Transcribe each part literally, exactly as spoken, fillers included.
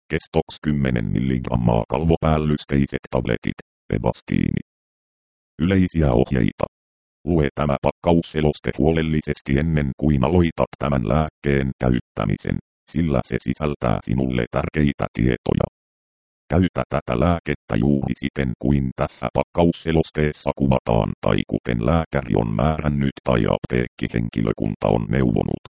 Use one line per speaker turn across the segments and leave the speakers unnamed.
Kestoks kymmenen milligrammaa kalvopäällysteiset tabletit, Evastiini. Yleisiä ohjeita. Lue tämä pakkausseloste huolellisesti ennen kuin aloitat tämän lääkkeen käyttämisen, sillä se sisältää sinulle tärkeitä tietoja. Käytä tätä lääkettä juuri siten kuin tässä pakkausselosteessa kuvataan tai kuten lääkäri on määrännyt tai apteekkihenkilökunta on neuvonut.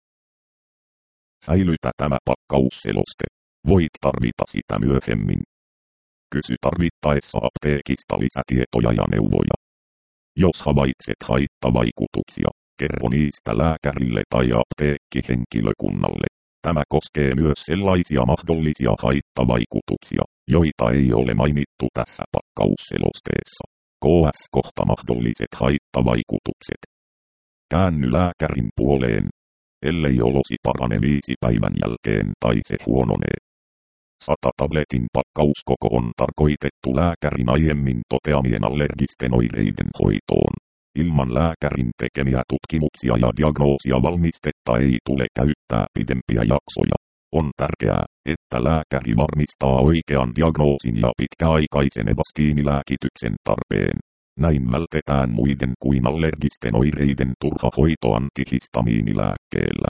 Säilytä tämä pakkausseloste. Voit tarvita sitä myöhemmin. Kysy tarvittaessa apteekista lisätietoja ja neuvoja. Jos havaitset haittavaikutuksia, kerro niistä lääkärille tai apteekkihenkilökunnalle. Tämä koskee myös sellaisia mahdollisia haittavaikutuksia, joita ei ole mainittu tässä pakkausselosteessa. Ks kohta mahdolliset haittavaikutukset. Käänny lääkärin puoleen, ellei olosi parane viisi päivän jälkeen tai se huononee. Sata tabletin pakkauskoko on tarkoitettu lääkärin aiemmin toteamien allergisten oireiden hoitoon. Ilman lääkärin tekemiä tutkimuksia ja diagnoosia valmistetta ei tule käyttää pidempiä jaksoja. On tärkeää, että lääkäri varmistaa oikean diagnoosin ja pitkäaikaisen evastiinilääkityksen tarpeen. Näin vältetään muiden kuin allergisten oireiden turha hoito antihistamiinilääkkeellä.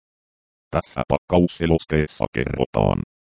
Tässä pakkausselosteessa kerrotaan.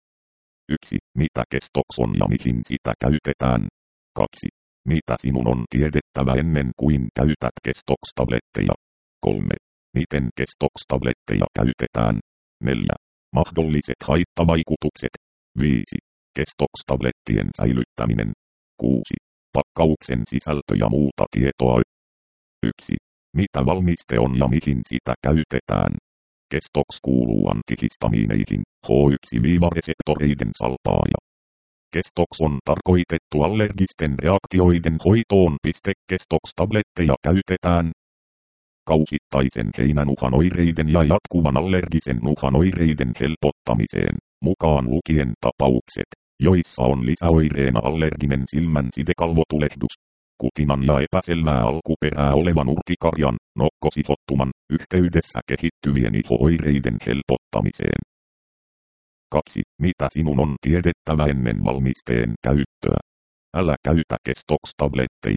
yksi. Mitä Kestoks on ja mihin sitä käytetään. kaksi. Mitä sinun on tiedettävä ennen kuin käytät Kestoks-tabletteja. kolme. Miten Kestoks-tabletteja käytetään. neljä. Mahdolliset haittavaikutukset. viisi. Kestoks-tablettien säilyttäminen. kuusi. Pakkauksen sisältö ja muuta tietoa. yksi. Mitä valmiste on ja mihin sitä käytetään. Kestoks kuuluu antihistamiineihin, H yksi reseptoreiden salpaaja. Kestoks on tarkoitettu allergisten reaktioiden hoitoon. Kestoks-tabletteja käytetään kausittaisen heinänuhan oireiden ja jatkuvan allergisen nuhan oireiden helpottamiseen, mukaan lukien tapaukset, joissa on lisäoireena allerginen silmän sidekalvotulehdus, kutinan ja epäselvää alkuperää olevan urtikarjan, nokkosihottuman, yhteydessä kehittyvien iho-oireiden helpottamiseen. kaksi. Mitä sinun on tiedettävä ennen valmisteen käyttöä? Älä käytä Kestoks-tabletteja.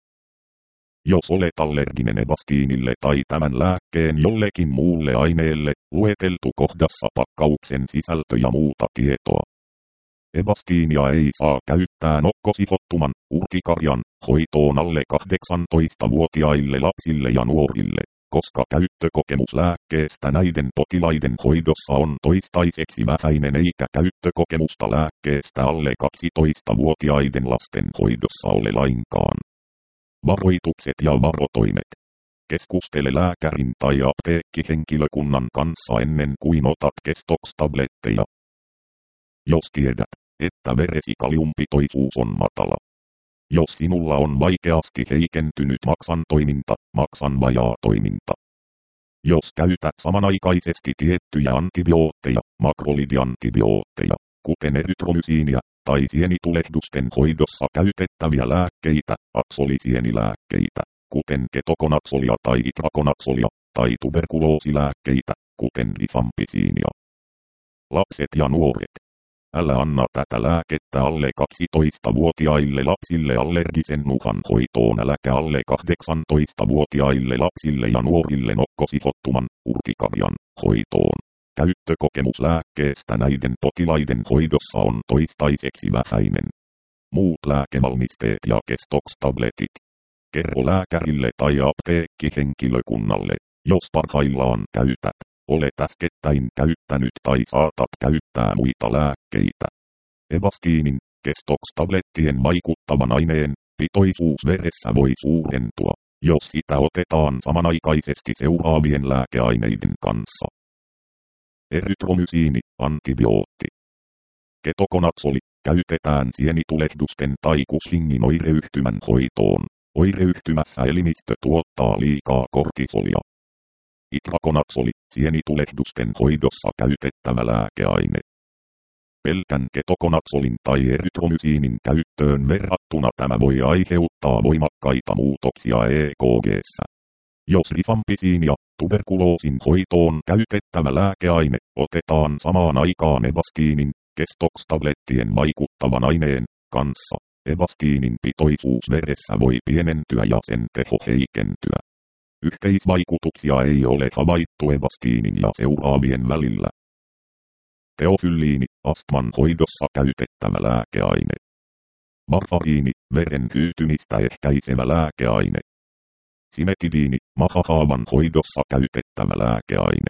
Jos olet allerginen evastiinille tai tämän lääkkeen jollekin muulle aineelle, lueteltu kohdassa pakkauksen sisältö ja muuta tietoa. Evastiinia ei saa käyttää nokkosihottuman, urtikarjan, hoitoon alle kahdeksantoistavuotiaille lapsille ja nuorille, koska käyttökokemus lääkkeestä näiden potilaiden hoidossa on toistaiseksi vähäinen eikä käyttökokemusta lääkkeestä alle kaksitoistavuotiaiden lasten hoidossa ole lainkaan. Varoitukset ja varotoimet. Keskustele lääkärin tai apteekkihenkilökunnan kanssa ennen kuin otat Kestoks-tabletteja. Jos tiedät, että veresi kaliumpitoisuus on matala. Jos sinulla on vaikeasti heikentynyt maksan toiminta, maksan vajaa toiminta. Jos käytät samanaikaisesti tiettyjä antibiootteja, makrolidiantibiootteja, kuten erytromysiinia, tai sienitulehdusten hoidossa käytettäviä lääkkeitä, aksolisienilääkkeitä, kuten ketokonazzolia tai itrakonazzolia, tai tuberkuloosilääkkeitä, kuten rifampisiinia. Lapset ja nuoret. Älä anna tätä lääkettä alle kaksitoistavuotiaille lapsille allergisen nuhan hoitoon, äläkä alle kahdeksantoistavuotiaille lapsille ja nuorille nokkosihottuman, urtikarjan, hoitoon. Käyttökokemus lääkkeestä näiden potilaiden hoidossa on toistaiseksi vähäinen. Muut lääkevalmisteet ja Kestoks-tabletit. Kerro lääkärille tai apteekkihenkilökunnalle, jos parhaillaan käytät. Olet äskettäin käyttänyt tai saatat käyttää muita lääkkeitä. Evastiinin, Kestoks-tablettien vaikuttavan aineen, pitoisuus veressä voi suurentua, jos sitä otetaan samanaikaisesti seuraavien lääkeaineiden kanssa. Erytromysiini, antibiootti. Ketokonazzoli, käytetään sienitulehdusten tai Cushingin oireyhtymän hoitoon. Oireyhtymässä elimistö tuottaa liikaa kortisolia. Itrakonazzoli, sienitulehdusten hoidossa käytettävä lääkeaine. Pelkän ketokonazzolin tai erytromysiinin käyttöön verrattuna tämä voi aiheuttaa voimakkaita muutoksia E K G:ssä. Jos rifampisiinia, tuberkuloosin hoitoon käytettävä lääkeaine, otetaan samaan aikaan evastiinin, Kestox-tablettien vaikuttavan aineen kanssa evastiinin pitoisuus veressä voi pienentyä ja sen teho heikentyä. Yhteisvaikutuksia ei ole havaittu evastiinin ja seuraavien välillä. Teofylliini, astman hoidossa käytettävä lääkeaine. Varfariini, veren hyytymistä ehkäisevä lääkeaine. Simetidiini, mahahaavan hoidossa käytettävä lääkeaine.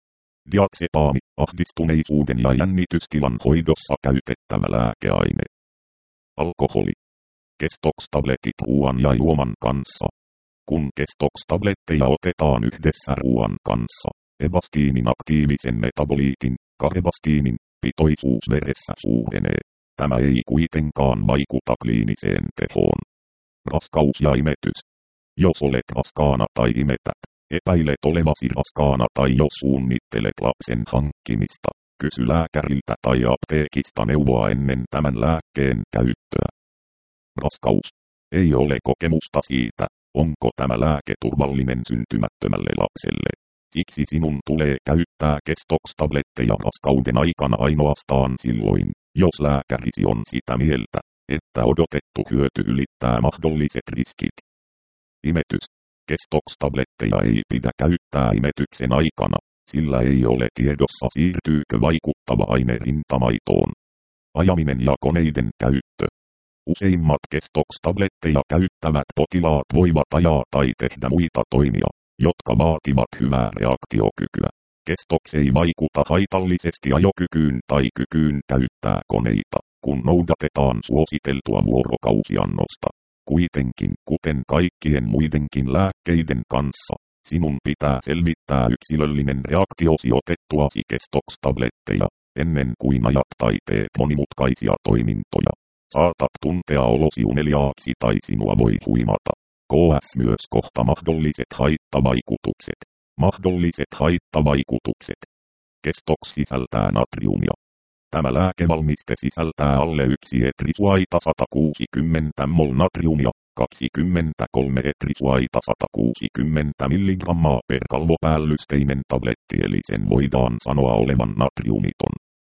Diazepaami, ahdistuneisuuden ja jännitystilan hoidossa käytettävä lääkeaine. Alkoholi. Kestox-tabletit ruoan ja juoman kanssa. Kun kestox-tabletteja otetaan yhdessä ruoan kanssa, evastiinin aktiivisen metaboliitin, karevastiinin, pitoisuus veressä suurenee. Tämä ei kuitenkaan vaikuta kliiniseen tehoon. Raskaus ja imetys. Jos olet raskaana tai imetät, epäilet olevasi raskaana tai jos suunnittelet lapsen hankkimista, kysy lääkäriltä tai apteekista neuvoa ennen tämän lääkkeen käyttöä. Raskaus. Ei ole kokemusta siitä, onko tämä lääke turvallinen syntymättömälle lapselle. Siksi sinun tulee käyttää kestox-tabletteja raskauden aikana ainoastaan silloin, jos lääkärisi on sitä mieltä, että odotettu hyöty ylittää mahdolliset riskit. Imetys. Kestox-tabletteja ei pidä käyttää imetyksen aikana, sillä ei ole tiedossa siirtyykö vaikuttava aine rintamaitoon. Ajaminen ja koneiden käyttö. Useimmat kestox-tabletteja käyttävät potilaat voivat ajaa tai tehdä muita toimia, jotka vaativat hyvää reaktiokykyä. Kestox ei vaikuta haitallisesti ajokykyyn tai kykyyn käyttää koneita, kun noudatetaan suositeltua vuorokausiannosta. Kuitenkin, kuten kaikkien muidenkin lääkkeiden kanssa, sinun pitää selvittää yksilöllinen reaktiosi otettuasi kestox-tabletteja, ennen kuin ajat tai teet monimutkaisia toimintoja. Saatat tuntea olosi uneliaaksi tai sinua voi huimata. Ks myös kohta mahdolliset haittavaikutukset. Mahdolliset haittavaikutukset. Kestox sisältää natriumia. Tämä lääkevalmiste sisältää alle yksi etrisuaita sata kuusikymmentä mol natriumia, kaksikymmentäkolme etrisuaita sata kuusikymmentä milligrammaa per kalvopäällystinen tabletti eli sen voidaan sanoa olevan natriumiton.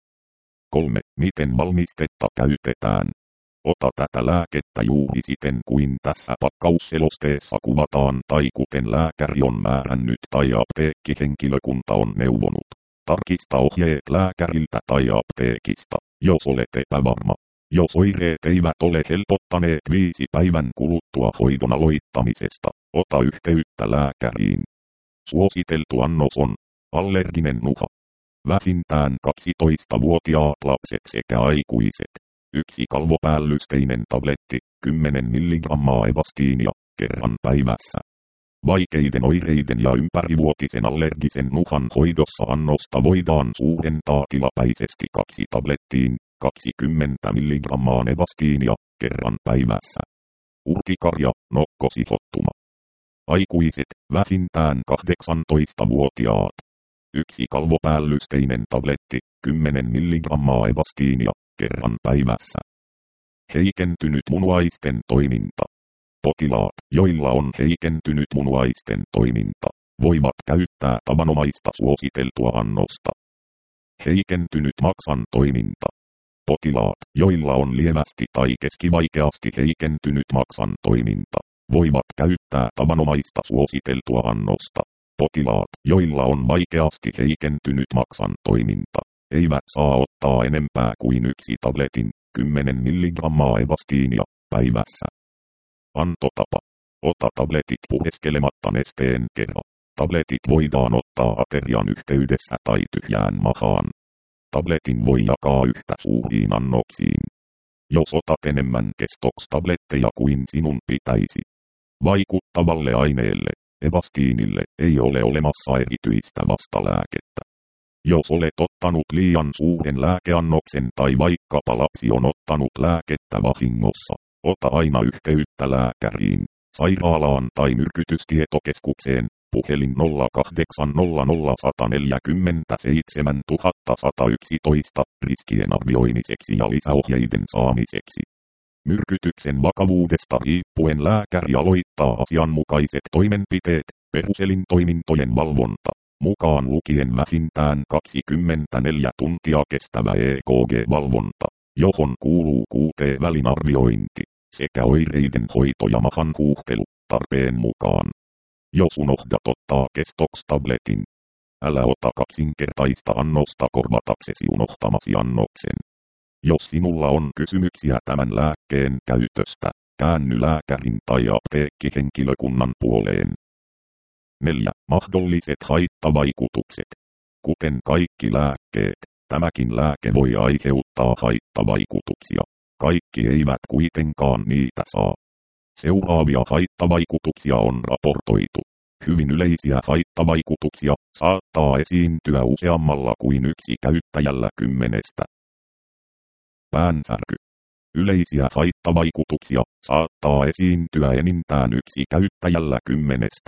kolme. Miten valmistetta käytetään? Ota tätä lääkettä juuri siten kuin tässä pakkausselosteessa kuvataan tai kuten lääkäri on määrännyt tai apteekkihenkilökunta on neuvonut. Tarkista ohjeet lääkäriltä tai apteekista, jos olet epävarma. Jos oireet eivät ole helpottaneet viisi päivän kuluttua hoidon aloittamisesta, ota yhteyttä lääkäriin. Suositeltu annos on allerginen nuha. Vähintään kaksitoistavuotiaat lapset sekä aikuiset. Yksi kalvopäällystinen tabletti, kymmenen milligrammaa evastiinia, kerran päivässä. Vaikeiden oireiden ja ympärivuotisen allergisen nuhan hoidossa annosta voidaan suurentaa tilapäisesti kaksi tablettiin, kaksikymmentä milligrammaa evastiinia, kerran päivässä. Urtikarja, nokkosihottuma. Aikuiset, vähintään kahdeksantoistavuotiaat. Yksi kalvopäällystinen tabletti, kymmenen milligrammaa evastiinia, kerran päivässä. Heikentynyt munuaisten toiminta. Potilaat, joilla on heikentynyt munuaisten toiminta, voivat käyttää tavanomaista suositeltua annosta. Heikentynyt maksan toiminta. Potilaat, joilla on lievästi tai keskivaikeasti heikentynyt maksan toiminta, voivat käyttää tavanomaista suositeltua annosta. Potilaat, joilla on vaikeasti heikentynyt maksan toiminta, eivät saa ottaa enempää kuin yksi tabletin, kymmenen milligrammaa evastiinia, päivässä. Antotapa. Ota tabletit pureskelematta nesteen kera. Tabletit voidaan ottaa aterian yhteydessä tai tyhjään mahaan. Tabletin voi jakaa yhtä suuriin annoksiin. Jos otat enemmän kestox-tabletteja kuin sinun pitäisi. Vaikuttavalle aineelle, evastiinille, ei ole olemassa erityistä vastalääkettä. Jos olet ottanut liian suuren lääkeannoksen tai vaikkapa lapsi on ottanut lääkettä vahingossa, ota aina yhteyttä lääkäriin, sairaalaan tai myrkytystietokeskukseen, puhelin nolla kahdeksan nolla nolla yksi neljä seitsemän yksi yksi yksi riskien arvioimiseksi ja lisäohjeiden saamiseksi. Myrkytyksen vakavuudesta riippuen lääkäri aloittaa asianmukaiset toimenpiteet, peruselintoimintojen valvonta, mukaan lukien vähintään kaksikymmentäneljä tuntia kestävä E K G-valvonta, johon kuuluu Q T-välin arviointi, sekä oireiden hoito ja mahan huuhtelu, tarpeen mukaan. Jos unohdat ottaa kestoks tabletin, älä ota kaksinkertaista annosta korvataksesi unohtamasi annoksen. Jos sinulla on kysymyksiä tämän lääkkeen käytöstä, käänny lääkärin tai apteekkihenkilökunnan puoleen. neljä. Mahdolliset haittavaikutukset. Kuten kaikki lääkkeet, tämäkin lääke voi aiheuttaa haittavaikutuksia. Kaikki eivät kuitenkaan niitä saa. Seuraavia haittavaikutuksia on raportoitu. Hyvin yleisiä haittavaikutuksia saattaa esiintyä useammalla kuin yksi käyttäjällä kymmenestä. Päänsärky. Yleisiä haittavaikutuksia saattaa esiintyä enintään yksi käyttäjällä kymmenestä.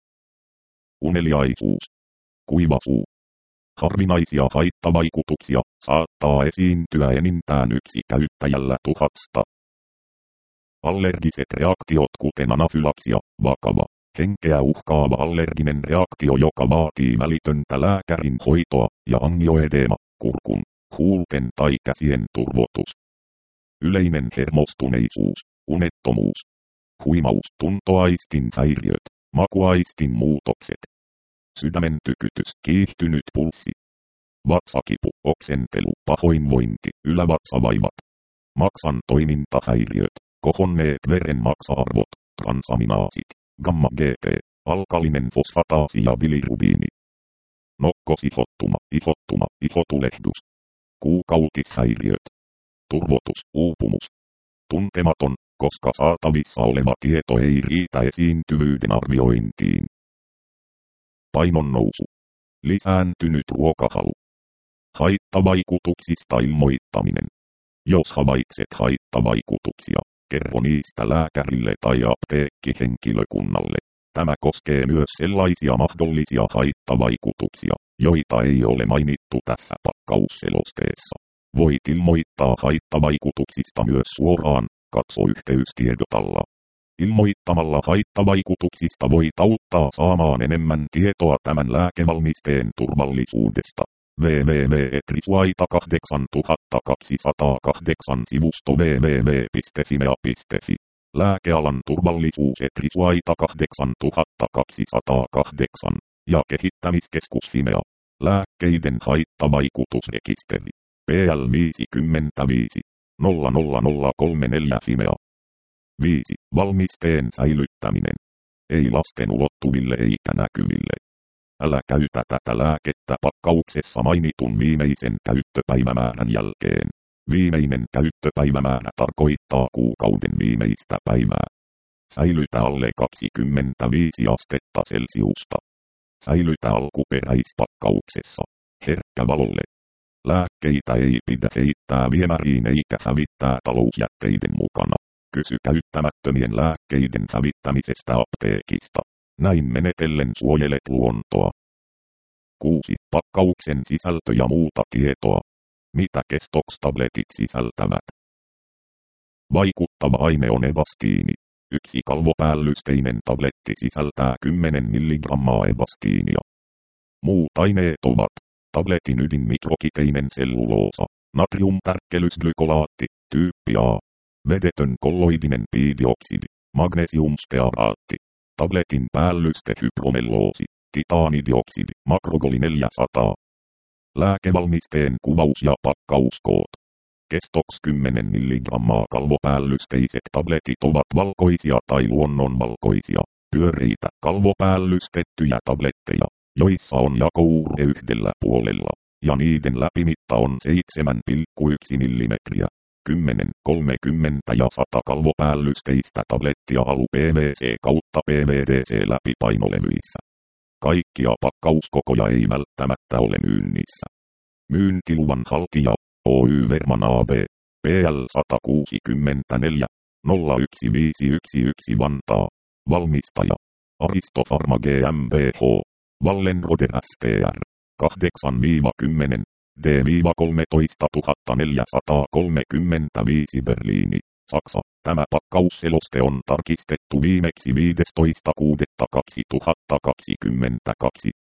Uneliaisuus. Kuiva suu. Harvinaisia haittavaikutuksia saattaa esiintyä enintään yksi käyttäjällä tuhasta. Allergiset reaktiot kuten anafylaksia, vakava, henkeä uhkaava allerginen reaktio, joka vaatii välitöntä lääkärin hoitoa, ja angioedeema, kurkun, huulten tai käsien turvotus. Yleinen hermostuneisuus, unettomuus, huimaus, tuntoaistin häiriöt, makuaistin muutokset, sydämen tykytys, kiihtynyt pulssi, vatsakipu, oksentelu, pahoinvointi, ylävatsavaivat, maksan toimintahäiriöt, kohonneet veren maksa-arvot, transaminaasit, gamma-G T, alkalinen fosfataasi ja bilirubiini, nokkosihottuma, ihottuma, ihotulehdus, kuukautishäiriöt, turvotus, uupumus, tuntematon, koska saatavissa oleva tieto ei riitä esiintyvyyden arviointiin. Painon nousu. Lisääntynyt ruokahalu. Haittavaikutuksista ilmoittaminen. Jos havaitset haittavaikutuksia, kerro niistä lääkärille tai apteekkihenkilökunnalle. Tämä koskee myös sellaisia mahdollisia haittavaikutuksia, joita ei ole mainittu tässä pakkausselosteessa. Voit ilmoittaa haittavaikutuksista myös suoraan, katso yhteystiedot alla. Ilmoittamalla haittavaikutuksista voit auttaa saamaan enemmän tietoa tämän lääkevalmisteen turvallisuudesta. double-u double-u double-u piste trisuaita kahdeksantuhattakaksisataakahdeksan sivusto double-u double-u double-u piste fimea piste fi. Lääkealan turvallisuus et Trisuaita kahdeksantuhattakaksisataakahdeksan ja kehittämiskeskus Fimea. Lääkkeiden haittavaikutusrekisteri. P L viisikymmentäviisi nolla nolla nolla kolme neljä Fimea. viisi. Valmisteen säilyttäminen. Ei lasten ulottuville eikä näkyville. Älä käytä tätä lääkettä pakkauksessa mainitun viimeisen käyttöpäivämäärän jälkeen. Viimeinen käyttöpäivämäärä tarkoittaa kuukauden viimeistä päivää. Säilytä alle kaksikymmentäviisi astetta Celsiusta. Säilytä alkuperäispakkauksessa. Herkkä valolle. Lääkkeitä ei pidä heittää viemäriin eikä hävittää talousjätteiden mukana. Kysy käyttämättömien lääkkeiden hävittämisestä apteekista. Näin menetellen suojelet luontoa. kuusi. Pakkauksen sisältö ja muuta tietoa. Mitä kestox-tabletit sisältävät? Vaikuttava aine on evastiini. Yksi kalvopäällysteinen tabletti sisältää kymmenen milligrammaa evastiinia. Muut aineet ovat tabletin ydin mikrokiteinen selluloosa, natriumtärkkelysglykolaatti, tyyppi A, vedetön kolloidinen piidioksidi, magnesiumstearaatti, tabletin päällyste hypromelloosi, titaanidioksidi, makrogoli neljäsataa. Lääkevalmisteen kuvaus ja pakkauskoot. Kestox kymmenen milligrammaa kalvopäällysteiset tabletit ovat valkoisia tai luonnonvalkoisia, pyöreitä kalvopäällystettyjä tabletteja, joissa on jakouure yhdellä puolella, ja niiden läpimitta on seitsemän pilkku yksi millimetriä. kymmenen, kolmekymmentä ja sata kalvopäällysteistä tablettia alu P V C kautta P V D C läpipainolevyissä. Kaikkia pakkauskokoja ei välttämättä ole myynnissä. Myyntiluvan haltija Oy Verman A B, P L sata kuusikymmentäneljä nolla yksi viisi yksi yksi Vantaa. Valmistaja Aristo Pharma GmbH, Wallenroder S T R, kahdeksan kymmenen D kolmetoistatuhatta neljäsataakolmekymmentäviisi Berliini, Saksa. Tämä pakkausseloste on tarkistettu viimeksi viidestoista kuudetta kaksituhattakaksikymmentäkaksi.